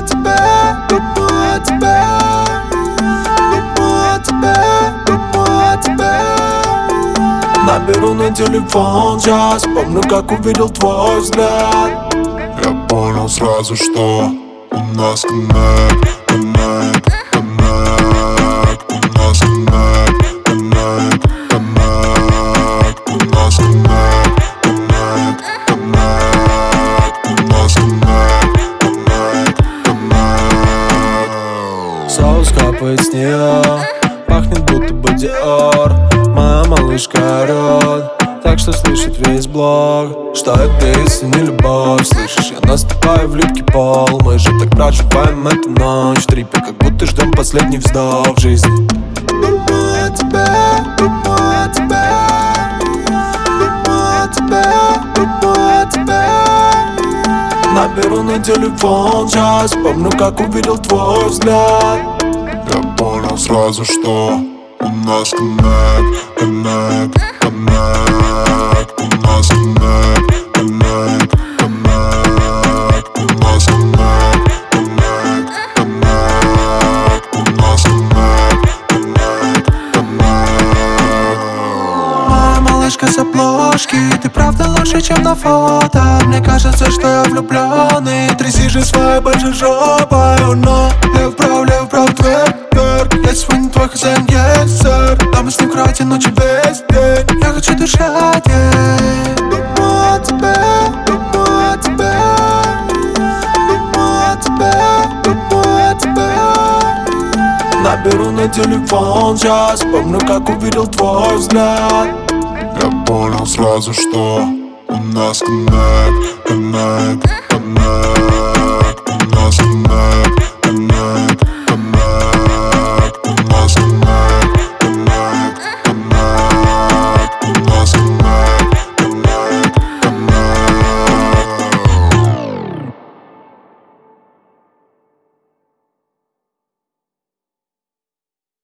о тебе, думаю о тебе, думаю о тебе, думаю о тебе. Наберу на телефон сейчас, помню, как увидел твой взгляд. Я понял сразу, что у нас коннект, коннект, коннект. У нас коннект, коннект, коннект. У нас коннект, коннект, коннект. У нас коннект, коннект, коннект. Соус капает с нее, пахнет будто бы Диор. Моя малышка орёт, так что слышит весь блог. Что это, если не любовь? Слышишь, я наступаю в липкий пол. Мы же так проживаем эту ночь в трипе, как будто ждем последний вздох в жизни. Думаю о тебе, думаю о тебе, думаю о тебе, думаю о тебе. Наберу на телефон сейчас, помню, как увидел твой взгляд. Я понял сразу, что у нас коннект, коннект, коннект. У нас коннект, коннект, коннект. У нас коннект, коннект, коннект. У нас коннект, коннект, коннект. Моя малышка с обложки, ты правда лучше, чем на фото. Мне кажется, что я влюблённый. Тряси же своей большой жопой, но лев прав, вверх. Я сегодня твой хозяин, yes, sir. Да мы с ним кровати ночи весь день. Я хочу дышать, yeah. Думаю о тебе, думаю о тебе, думаю о тебе, думаю о тебе. Наберу на телефон сейчас, помню, как увидел твой взгляд. Я понял сразу, что у нас коннект, коннект, коннект.